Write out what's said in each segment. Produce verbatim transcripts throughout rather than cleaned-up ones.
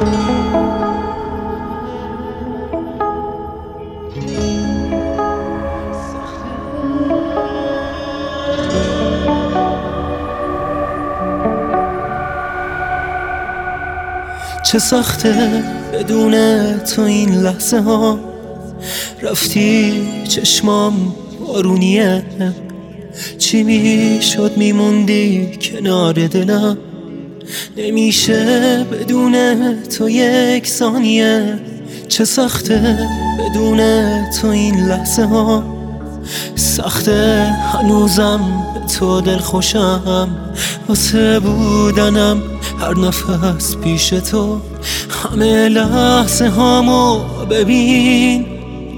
چه سخته بدون تو این لحظه ها، رفتی چشمام بارونیه. چی میشد میموندی کنار دلم، نمیشه بدون تو یک ثانیه. چه سخته بدون تو این لحظه ها، سخته هنوزم به تو دل خوشم. واسه بودنم هر نفس پیش تو، همه لحظه هامو ببین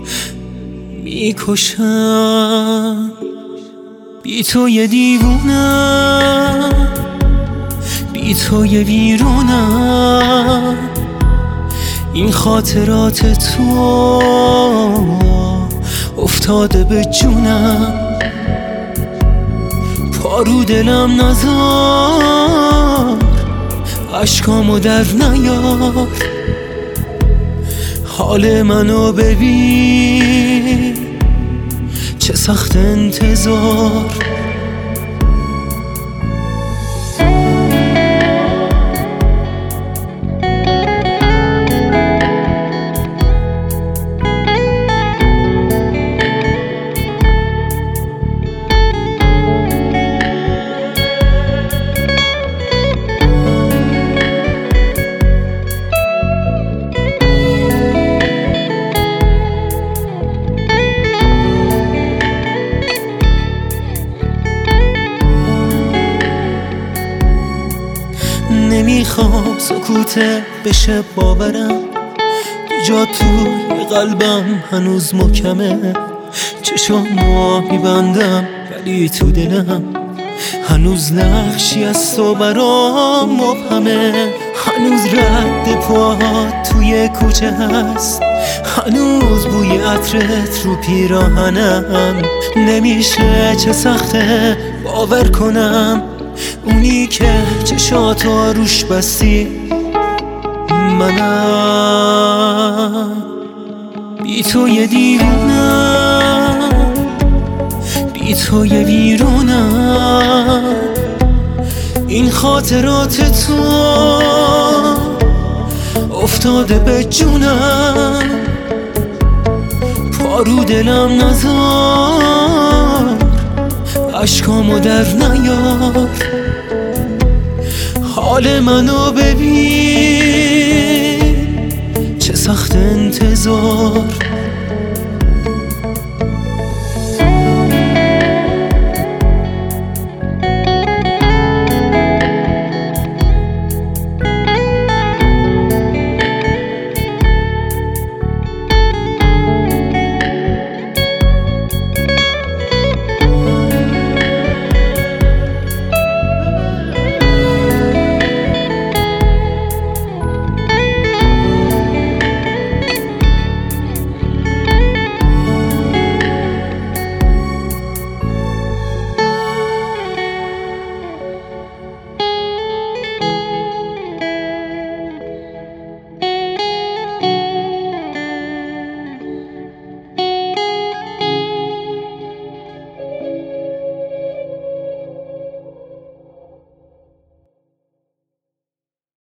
میکشم. بی تو یه دیوونم، بی تو یه ویرونم. این خاطرات تو افتاده به جونم، پارو دلم نذار، عشقامو در نیار. حال منو ببین چه سخت انتظار. نمیخوام سکوته بشه باورم، جا توی قلبم هنوز محکمه. چشامو میبندم ولی تو دلم هنوز نقشی از تو برام مبهمه. هنوز رد پاهات توی کوچه هست، هنوز بوی عطرت رو پیراهنم. نمیشه چه سخته باور کنم، اونی که چشاتو روش بستی منم. بی تو یه دیوونم، بی تو یه ویرونم. این خاطرات تو افتاده به جونم، پارو دلم نذار، عشقامو در نیار. حال منو ببین چه سخت انتظار.